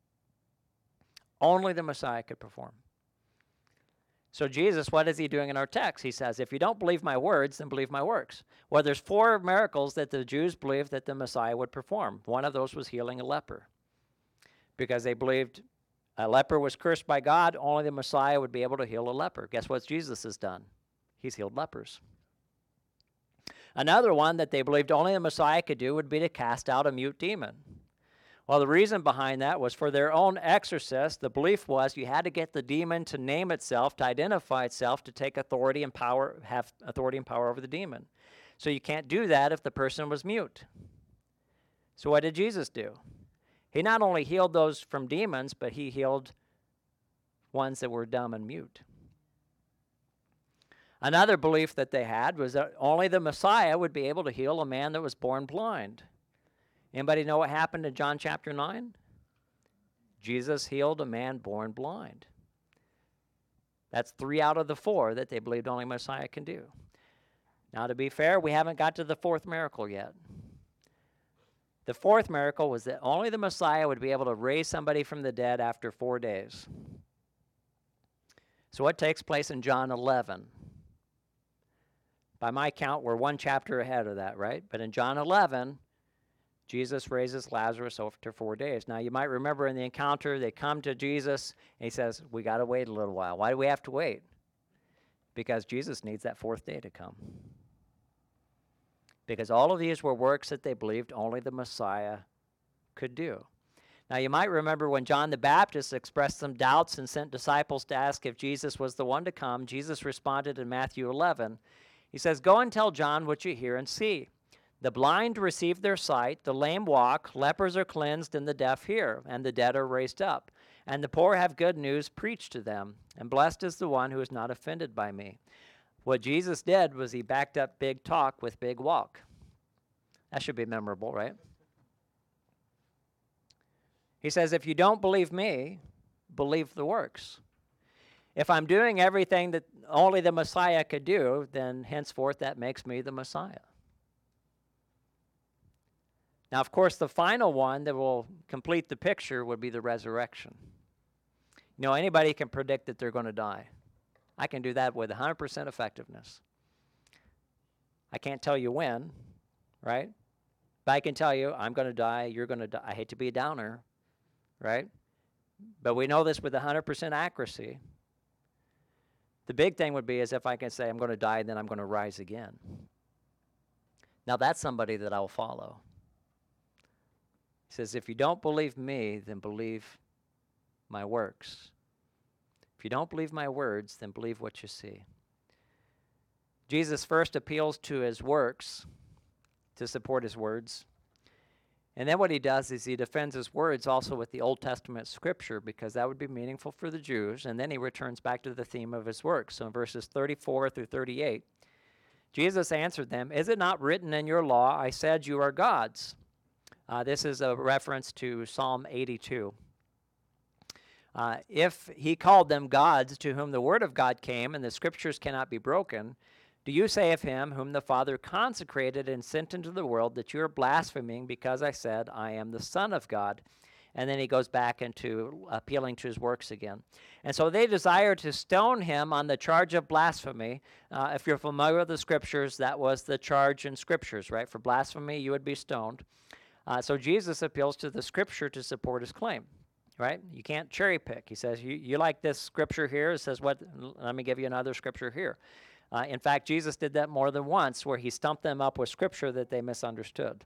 Only the Messiah could perform. So Jesus, what is he doing in our text? He says, if you don't believe my words, then believe my works. Well, there's four miracles that the Jews believed that the Messiah would perform. One of those was healing a leper, because they believed a leper was cursed by God, only the Messiah would be able to heal a leper. Guess what Jesus has done? He's healed lepers. Another one that they believed only the Messiah could do would be to cast out a mute demon. Well, the reason behind that was for their own exorcist. The belief was you had to get the demon to name itself, to identify itself, to take authority and power, have authority and power over the demon. So you can't do that if the person was mute. So what did Jesus do? He not only healed those from demons, but he healed ones that were dumb and mute. Another belief that they had was that only the Messiah would be able to heal a man that was born blind. Anybody know what happened in John chapter nine? Jesus healed a man born blind. That's three out of the four that they believed only Messiah can do. Now, to be fair, we haven't got to the fourth miracle yet. The fourth miracle was that only the Messiah would be able to raise somebody from the dead after four days. So what takes place in John eleven? By my count, we're one chapter ahead of that, right? But in John eleven, Jesus raises Lazarus after four days. Now, you might remember in the encounter, they come to Jesus, and he says, we got to wait a little while. Why do we have to wait? Because Jesus needs that fourth day to come. Because all of these were works that they believed only the Messiah could do. Now, you might remember when John the Baptist expressed some doubts and sent disciples to ask if Jesus was the one to come, Jesus responded in Matthew eleven. He says, go and tell John what you hear and see. The blind receive their sight, the lame walk, lepers are cleansed, and the deaf hear, and the dead are raised up. And the poor have good news preached to them, and blessed is the one who is not offended by me. What Jesus did was he backed up big talk with big walk. That should be memorable, right? He says, if you don't believe me, believe the works. If I'm doing everything that only the Messiah could do, then henceforth that makes me the Messiah. Now, of course, the final one that will complete the picture would be the resurrection. You know, anybody can predict that they're going to die. I can do that with one hundred percent effectiveness. I can't tell you when, right? But I can tell you, I'm going to die, you're going to die. I hate to be a downer, right? But we know this with one hundred percent accuracy. The big thing would be is if I can say I'm going to die, then I'm going to rise again. Now, that's somebody that I'll follow. He says, if you don't believe me, then believe my works. If you don't believe my words, then believe what you see. Jesus first appeals to his works to support his words. And then what he does is he defends his words also with the Old Testament scripture, because that would be meaningful for the Jews. And then he returns back to the theme of his works. So in verses thirty-four through thirty-eight, Jesus answered them, is it not written in your law, I said you are gods? Uh, this is a reference to Psalm eighty-two. Uh, if he called them gods to whom the word of God came and the scriptures cannot be broken, do you say of him whom the Father consecrated and sent into the world that you are blaspheming because I said I am the Son of God? And then he goes back into appealing to his works again. And so they desire to stone him on the charge of blasphemy. Uh, if you're familiar with the scriptures, that was the charge in scriptures, right? For blasphemy, you would be stoned. Uh, so Jesus appeals to the scripture to support his claim, right? You can't cherry pick. He says, you, you like this scripture here? It says, what? Let me give you another scripture here. Uh, in fact, Jesus did that more than once, where he stumped them up with scripture that they misunderstood.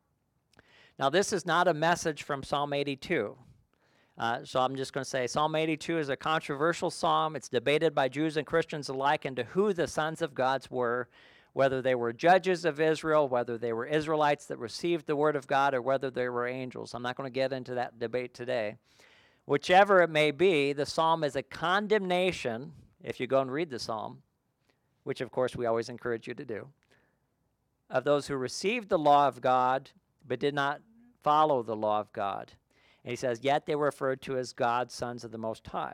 Now, this is not a message from Psalm eighty-two. Uh, so I'm just going to say Psalm eighty-two is a controversial psalm. It's debated by Jews and Christians alike into who the sons of God were, whether they were judges of Israel, whether they were Israelites that received the word of God, or whether they were angels. I'm not going to get into that debate today. Whichever it may be, the psalm is a condemnation, if you go and read the psalm, which of course we always encourage you to do, of those who received the law of God but did not follow the law of God. And he says, yet they were referred to as God's sons of the Most High.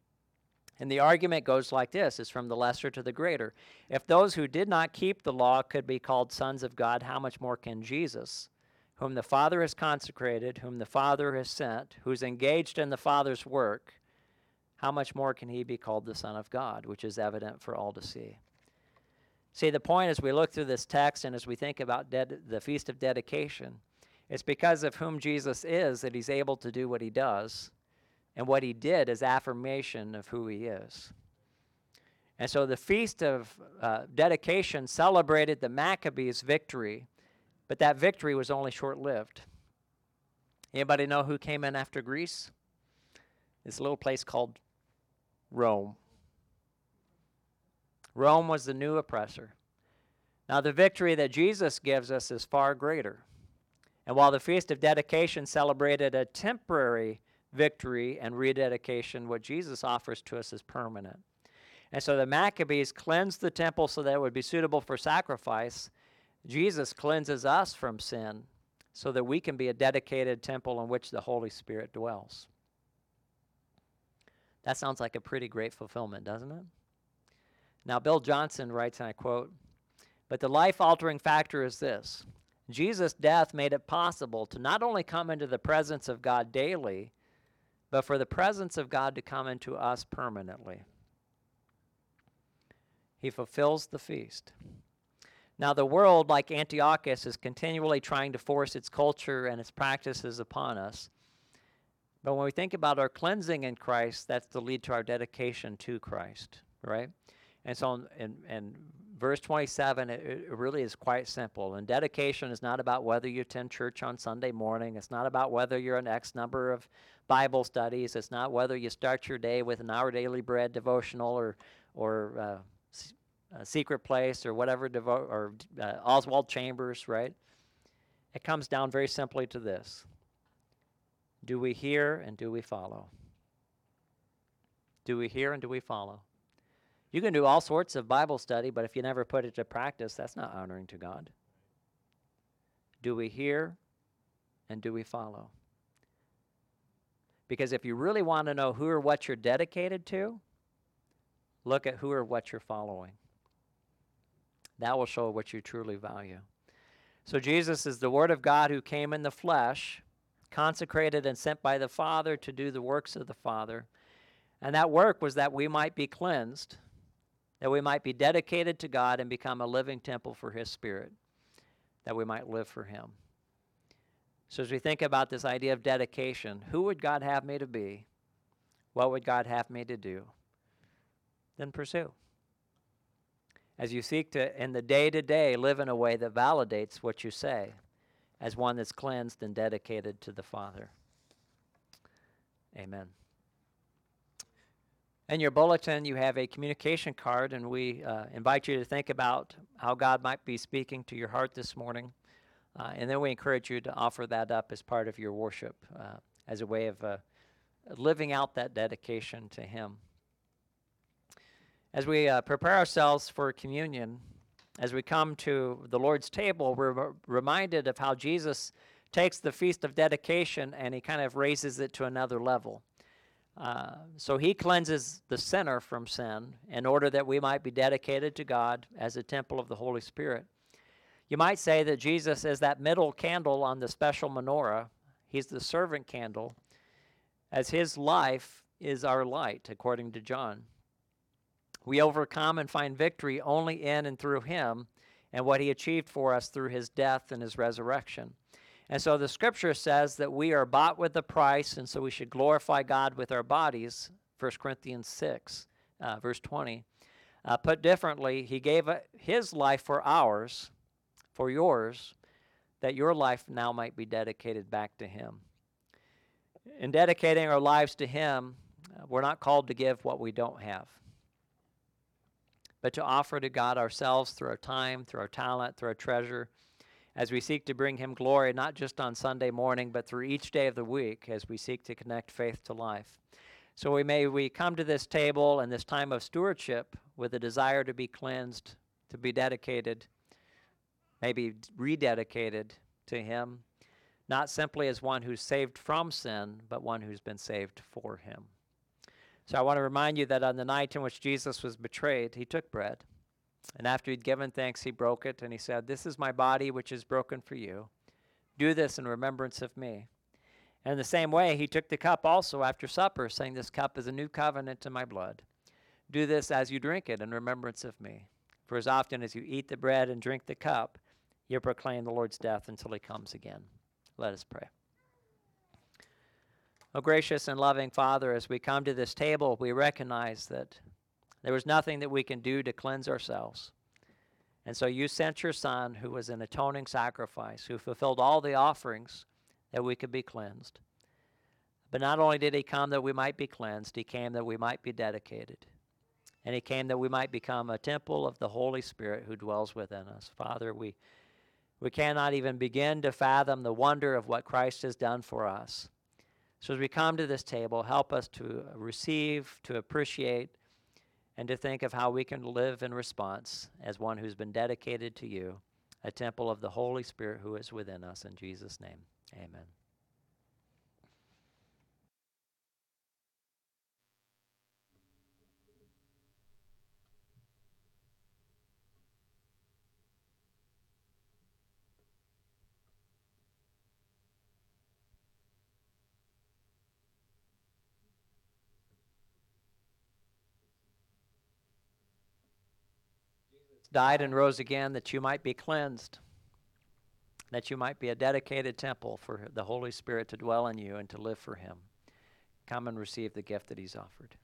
And the argument goes like this, it's from the lesser to the greater. If those who did not keep the law could be called sons of God, how much more can Jesus, whom the Father has consecrated, whom the Father has sent, who's engaged in the Father's work, how much more can he be called the Son of God, which is evident for all to see? See, the point as we look through this text and as we think about ded- the Feast of Dedication, it's because of whom Jesus is that he's able to do what he does. And what he did is affirmation of who he is. And so the Feast of uh, Dedication celebrated the Maccabees' victory, but that victory was only short-lived. Anybody know who came in after Greece? This little place called Rome. Rome was the new oppressor. Now the victory that Jesus gives us is far greater. And while the Feast of Dedication celebrated a temporary victory and rededication, what Jesus offers to us is permanent. And so the Maccabees cleansed the temple so that it would be suitable for sacrifice. Jesus cleanses us from sin so that we can be a dedicated temple in which the Holy Spirit dwells. That sounds like a pretty great fulfillment, doesn't it? Now, Bill Johnson writes, and I quote, "But the life-altering factor is this. Jesus' death made it possible to not only come into the presence of God daily, but for the presence of God to come into us permanently. He fulfills the feast. Now, the world, like Antiochus, is continually trying to force its culture and its practices upon us. But when we think about our cleansing in Christ, that's to lead to our dedication to Christ, right? And so in, in, in verse twenty-seven, it, it really is quite simple. And dedication is not about whether you attend church on Sunday morning. It's not about whether you're an X number of Bible studies. It's not whether you start your day with an Our Daily Bread devotional or, or uh, a Secret Place or whatever, devo- or uh, Oswald Chambers, right? It comes down very simply to this. Do we hear and do we follow? Do we hear and do we follow? You can do all sorts of Bible study, but if you never put it to practice, that's not honoring to God. Do we hear and do we follow? Because if you really want to know who or what you're dedicated to, look at who or what you're following. That will show what you truly value. So Jesus is the Word of God who came in the flesh, consecrated and sent by the Father to do the works of the Father. And that work was that we might be cleansed, that we might be dedicated to God and become a living temple for His Spirit, that we might live for Him. So as we think about this idea of dedication, who would God have me to be? What would God have me to do? Then pursue. As you seek to, in the day-to-day, live in a way that validates what you say as one that's cleansed and dedicated to the Father. Amen. In your bulletin, you have a communication card, and we uh, invite you to think about how God might be speaking to your heart this morning. Uh, and then we encourage you to offer that up as part of your worship, uh, as a way of uh, living out that dedication to Him. As we uh, prepare ourselves for communion, as we come to the Lord's table, we're r- reminded of how Jesus takes the Feast of Dedication and He kind of raises it to another level. Uh, so He cleanses the sinner from sin in order that we might be dedicated to God as a temple of the Holy Spirit. You might say that Jesus is that middle candle on the special menorah. He's the servant candle, as His life is our light, according to John. We overcome and find victory only in and through Him and what He achieved for us through His death and His resurrection. And so the Scripture says that we are bought with a price, and so we should glorify God with our bodies, First Corinthians six, uh, verse twenty. Uh, put differently, He gave uh, His life for ours, for yours, that your life now might be dedicated back to Him. In dedicating our lives to Him, uh, we're not called to give what we don't have, but to offer to God ourselves through our time, through our talent, through our treasure, as we seek to bring Him glory, not just on Sunday morning, but through each day of the week as we seek to connect faith to life. So we may we come to this table and this time of stewardship with a desire to be cleansed, to be dedicated, maybe rededicated to Him, not simply as one who's saved from sin, but one who's been saved for Him. So I want to remind you that on the night in which Jesus was betrayed, He took bread. And after He'd given thanks, He broke it, and He said, "This is my body, which is broken for you. Do this in remembrance of me." And in the same way, He took the cup also after supper, saying, "This cup is a new covenant in my blood. Do this as you drink it in remembrance of me. For as often as you eat the bread and drink the cup, you proclaim the Lord's death until He comes again." Let us pray. Oh, gracious and loving Father, as we come to this table, we recognize that there was nothing that we can do to cleanse ourselves. And so You sent Your Son, who was an atoning sacrifice, who fulfilled all the offerings that we could be cleansed. But not only did He come that we might be cleansed, He came that we might be dedicated. And He came that we might become a temple of the Holy Spirit who dwells within us. Father, we, we cannot even begin to fathom the wonder of what Christ has done for us. So as we come to this table, help us to receive, to appreciate, and to think of how we can live in response as one who's been dedicated to You, a temple of the Holy Spirit who is within us. In Jesus' name, amen. Jesus died and rose again that you might be cleansed, that you might be a dedicated temple for the Holy Spirit to dwell in you and to live for him. Come and receive the gift that he's offered.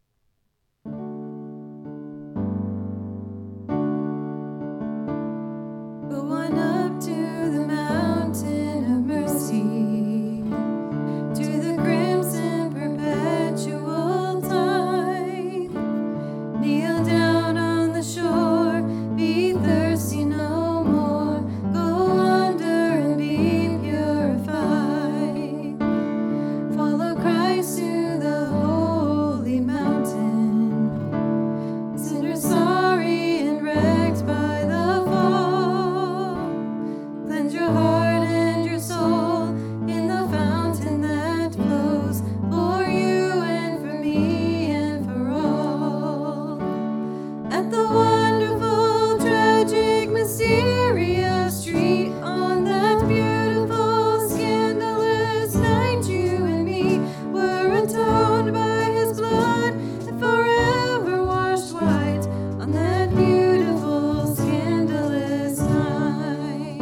Go on up to the mountain of mercy, to the crimson perpetual tide. Kneel down on the shore, be thirsty no more. Go under and be purified. Follow Christ to the holy mountain. Sinners sorry and wrecked by the fall. Cleanse your heart and your soul in the fountain that flows for you and for me and for all. At the wonderful, tragic, mysterious street on that beautiful, scandalous night, you and me were atoned by his blood and forever washed white on that beautiful, scandalous night.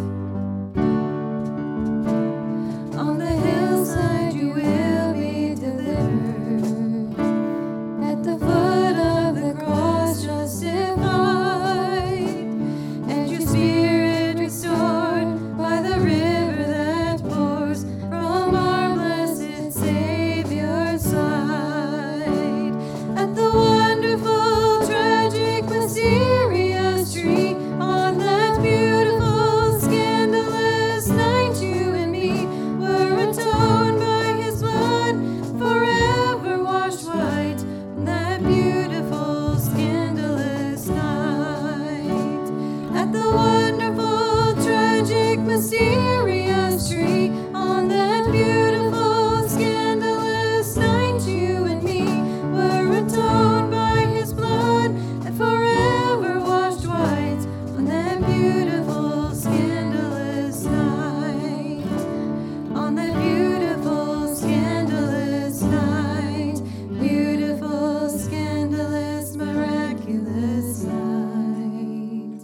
On the hillside you will be delivered, at the foot of the cross justified, and your spirit restored by the river that pours from our blessed Savior's side. At the wonderful, tragic, mysterious tree on that beautiful, scandalous night, you and me were atoned by his blood, forever washed white on that beautiful, scandalous night. At the wonderful, tragic, mysterious tree on that beautiful, scandalous night, you and me were atoned by his blood and forever washed white on that beautiful, scandalous night. On that beautiful, scandalous night, beautiful, scandalous, miraculous night.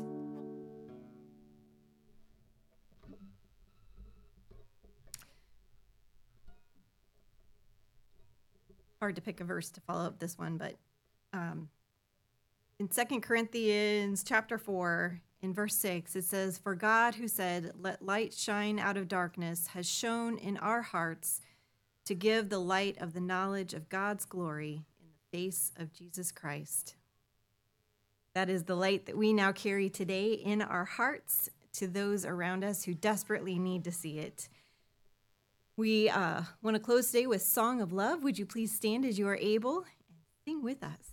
Hard to pick a verse to follow up this one, but um, in Second Corinthians chapter four, in verse six, it says, "For God who said, 'Let light shine out of darkness,' has shone in our hearts to give the light of the knowledge of God's glory in the face of Jesus Christ." That is the light that we now carry today in our hearts to those around us who desperately need to see it. We uh, want to close today with Song of Love. Would you please stand as you are able and sing with us?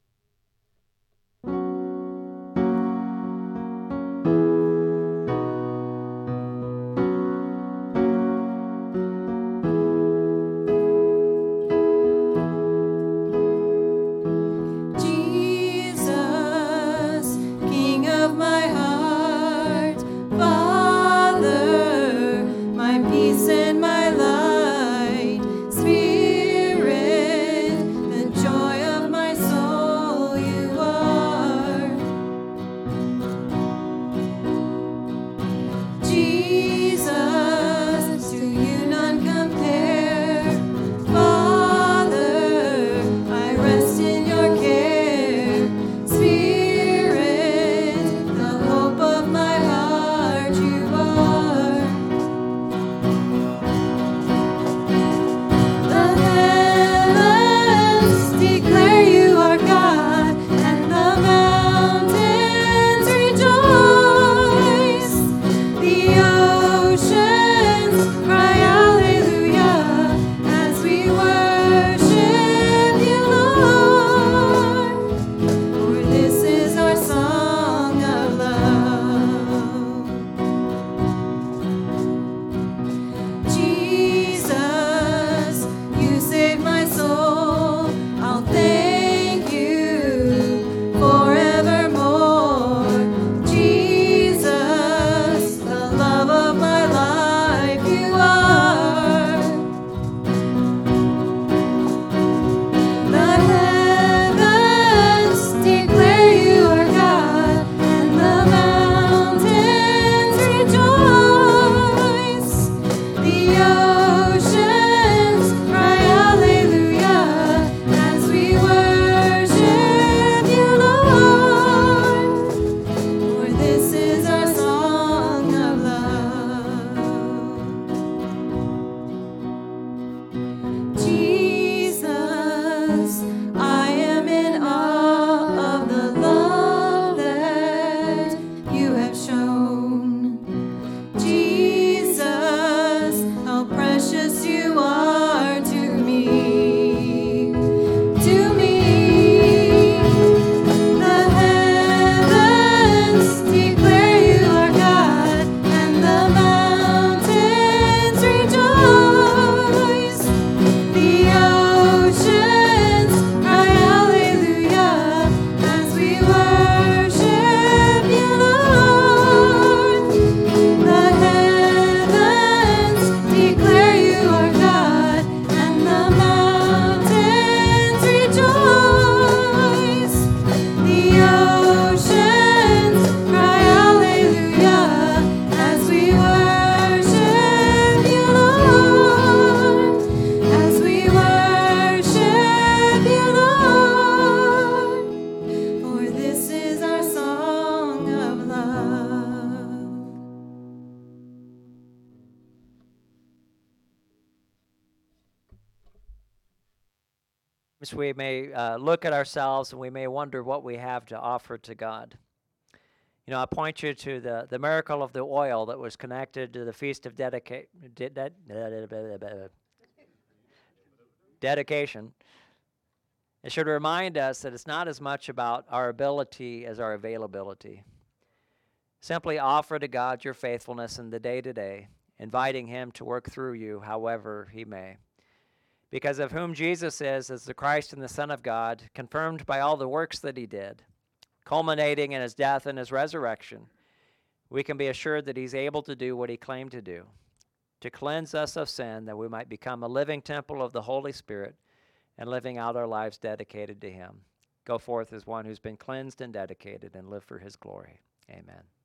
Jesus, King of my heart, Father, my peace and my light, Spirit, the joy of my soul. So we may uh, look at ourselves and we may wonder what we have to offer to God. You know, I point you to the, the miracle of the oil that was connected to the Feast of Dedica- de- de- Dedication. It should remind us that it's not as much about our ability as our availability. Simply offer to God your faithfulness in the day-to-day, inviting Him to work through you however He may. Because of whom Jesus is as the Christ and the Son of God, confirmed by all the works that He did, culminating in His death and His resurrection, we can be assured that He's able to do what He claimed to do, to cleanse us of sin, that we might become a living temple of the Holy Spirit and living out our lives dedicated to Him. Go forth as one who's been cleansed and dedicated and live for His glory. Amen.